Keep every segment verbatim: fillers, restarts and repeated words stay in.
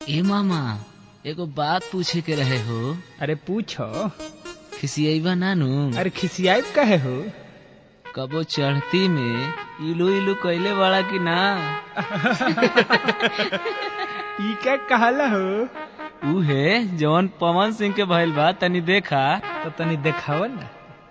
ए मामा एगो बात पूछे के रहे हो। अरे पूछो। खिसियाइबा नानू? अरे खिसियाइब काहे हो? कबो चढ़ती में इलू इलू कैले बड़ा की ना? ई क्या कहला हो? उहे जवन पवन सिंह के भइल बा, तनी देखा तो तनी देखाव ना।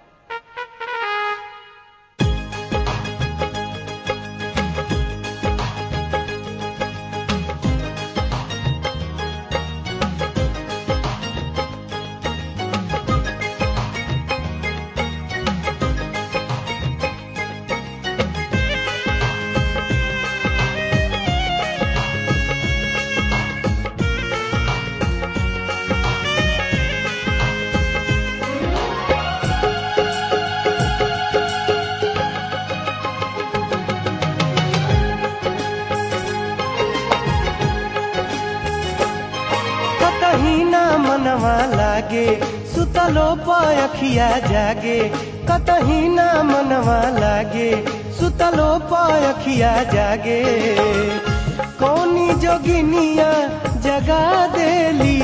कतही ना मनवा लागे सुतलो पायखिया जागे, कतही ना मनवा लागे सुतलो पायखिया जागे। कौनी जोगिनिया जगा देली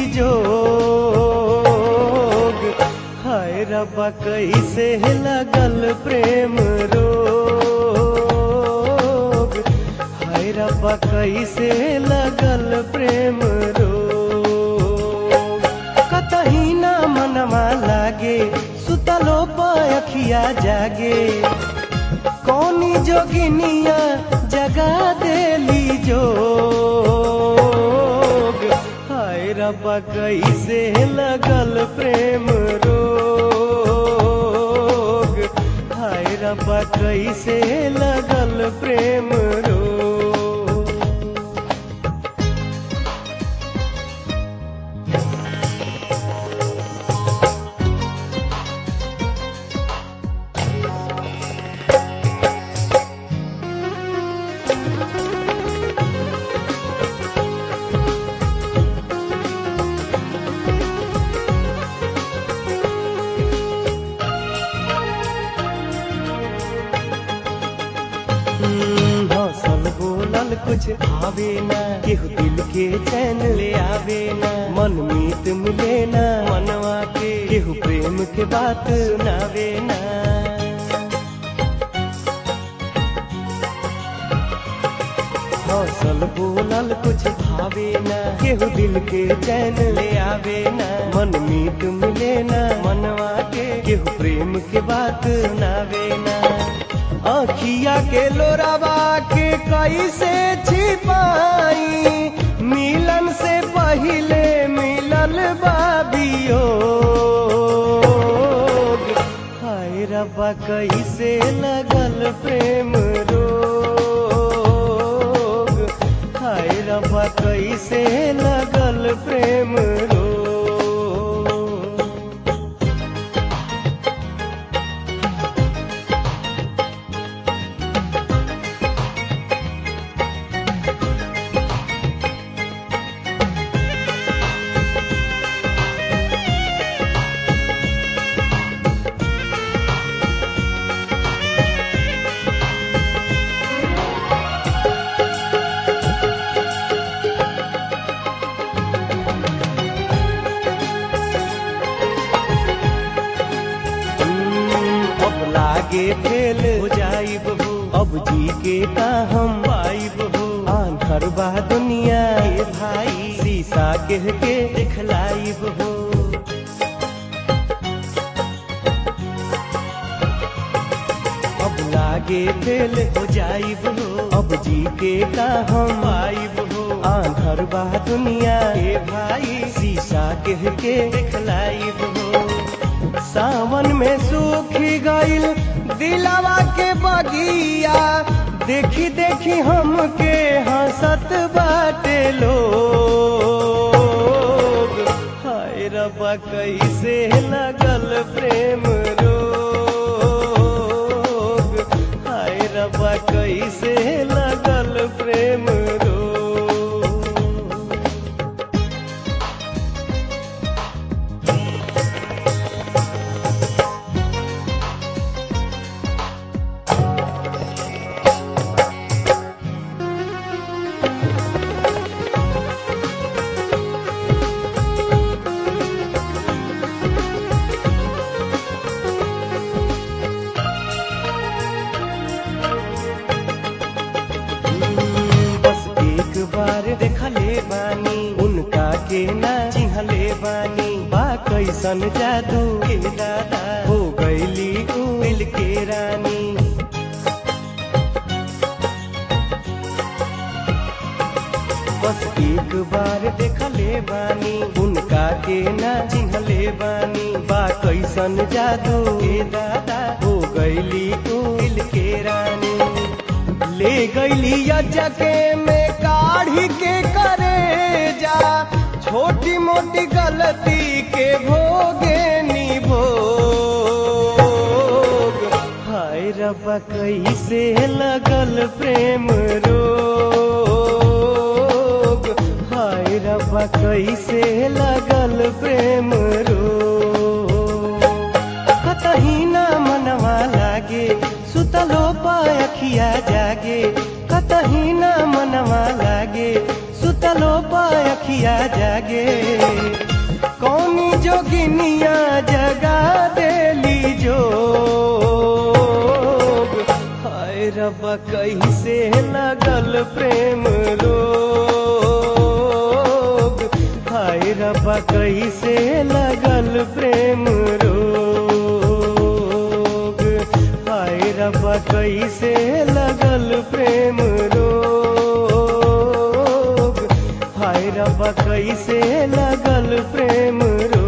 जोग, हाय रब्बा कैसे लगल प्रेम रोग, हाय रब्बा कैसे लगल प्रेम रोग। कतही ना मनवा लागे सुतलो पायखिया जागे, कौनी जोगिनिया जगा देली जोग, हाय रब्बा कैसे लगल प्रेम रोग, हाय रब्बा कैसे लगल प्रेम रोग। हौसल बोलल कुछ आवे ना, केहू दिल के चैन ले आवे ना, मन मीत मिले ना मनवा के, केहू प्रेम के बात सुनावे ना। हौसल बोलल कुछ भावे ना, केहू दिल के चैन ले आवे ना, मन मीत मिले ना मनवा के, केहू प्रेम के बात सुनावे ना। आँखिया के लोरावा के कैसे छिपाई, मिलन से पहिले मिलल बाबियोग, हाय रब्बा कैसे लगल प्रेम रोग, हाय रब्बा कैसे लगल प्रेम रोग। आगे फेल हो जाई बहू, अब जी के का हम पाई बहू, आंधर बा दुनिया के भाई, शीशा कह के दिखलाई बहू। अब लागे फेल हो जाई बहू, अब जी के का हम पाई बहू, आंधर बा दुनिया के भाई, शीशा कह के दिखलाई बहू। सावन में सूखी गईल दिलावा के बगिया, देखी देखी हमके हंसत बाटे लोग, हाय रब्बा कैसे लगल प्रेम रोग, हाय रब्बा कैसे लगल प्रेम रोग। बानी उनका के ना चिन्हले बानी बा कैसन जादू के दादा हो गईली ऊ दिल के रानी बस एक बार देखले बानी उनका के ना चिन्हले बानी बा कैसन जादू के दादा हो गईली ऊ दिल के रानी ले गईली अजके में काढ़ी के करे जा छोटी मोटी गलती के भोगे निभोग हाय रब्बा कैसे लगल प्रेम रोग हाय रब्बा कैसे लगल प्रेम रोग कतही ना मनवा लागे सुतलो पायखिया जागे कतही ना मनवा लागे सुतलो पायखिया जागे कौनी जोगिनिया जगा देली जोग हाय रब्बा कैसे लगल प्रेम रोग हाय रब्बा कैसे लगल प्रेम रोग हाय रब्बा कैसे लगल प्रेम रोग हाय रब्बा कैसे लगल प्रेम रोग